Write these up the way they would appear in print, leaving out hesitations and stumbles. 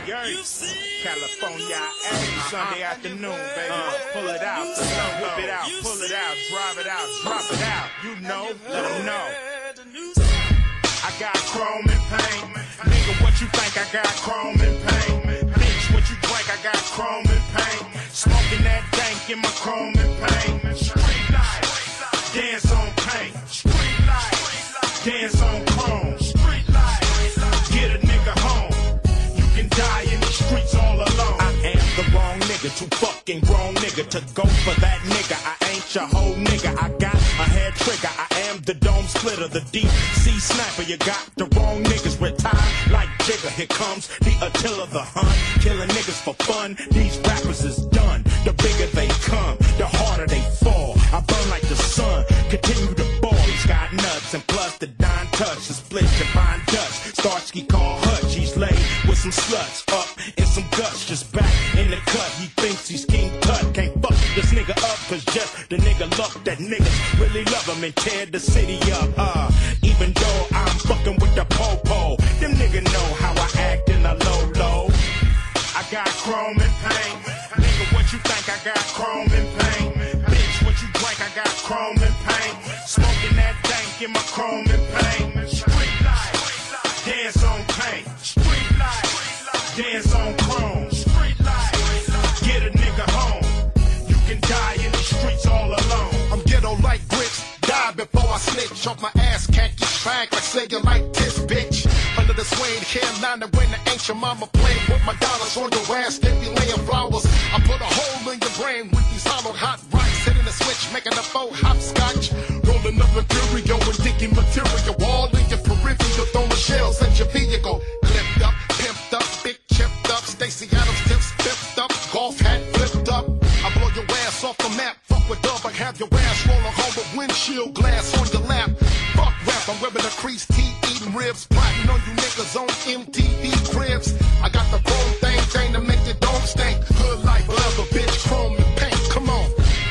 California, Sunday afternoon, baby. Pull it out, whip it out, pull it out, drive it out, drop it out. You know, let them know. I got chrome and paint. Nigga, what you think? I got chrome and paint. Bitch, what you drink? I got chrome and paint. Smoking that dank in my chrome and paint. Street life, dance on paint. Street life, dance on chrome. Street life, get a nigga home. You can die in the streets all alone. I am the wrong nigga, too fucking grown nigga to go for that nigga. I ain't your whole nigga. I got a head trigger. I am the dome splitter, the deep sea sniper. You got the wrong niggas retired like Jigger. Here comes the Attila the Hun, killing niggas for fun. These rappers is done. The bigger they come, the harder they fall. I burn like the sun, continue to ball. He's got nuts and plus the Don touch, the split divine Dutch. Starsky call Hutch, he's laid with some sluts up and some guts, just back in the cut. He thinks he's King Tut, can't fuck this nigga up, cause just the nigga luck that niggas really love him and tear the city up. Even though I'm fucking with the po-po, them nigga know how I act in a low-low. I got chrome and paint. Nigga, what you think? I got chrome and paint. Bitch, what you drink? I got chrome and paint. Smoking that dank in my chrome and paint. Street life, dance on paint. Street life, dance on chrome. Street life, get a nigga home. You can die in the streets all alone. I'm ghetto like grits, die before I snitch. Off my ass, can't get back like say you like this, bitch. Under the suede hairline, when the ancient mama playing with my dollars on your ass, they be laying flowers. I put a hole in your brain with these hollow hot rocks, hitting the switch, making a faux hopscotch. Rolling up Imperial and digging material, all in your peripheral, throwing shells at your vehicle. Clipped up, pimped up, big chipped up, Stacey Adams tips pipped up, golf hat flipped up. I blow your ass off the map, fuck with dub, I have your ass rolling home with windshield glass on your lap. Fuck rap, I'm wearing a creased tee, eating ribs, plotting on you niggas on MTV cribs. I got the chrome thing to make it don't stink. Hood like leather, bitch, chrome and paint, come on.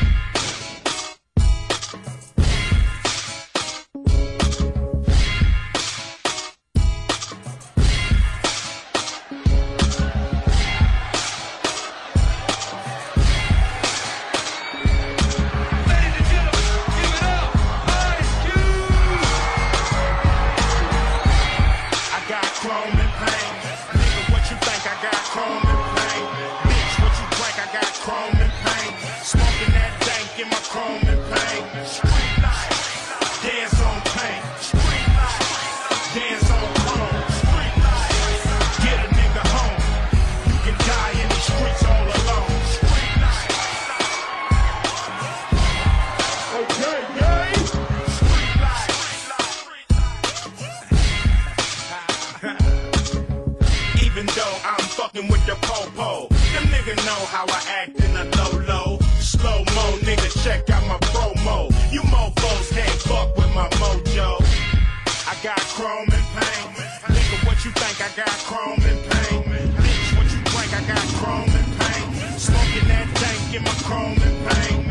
Even though I'm fucking with the po-po, them nigga know how I act in a low-low. Slow-mo, nigga, check out my promo. You mofos can't fuck with my mojo. I got chrome and paint. Nigga, what you think? I got chrome and paint. Bitch, what you drink? I got chrome and paint. Smoking that dank in my chrome and paint.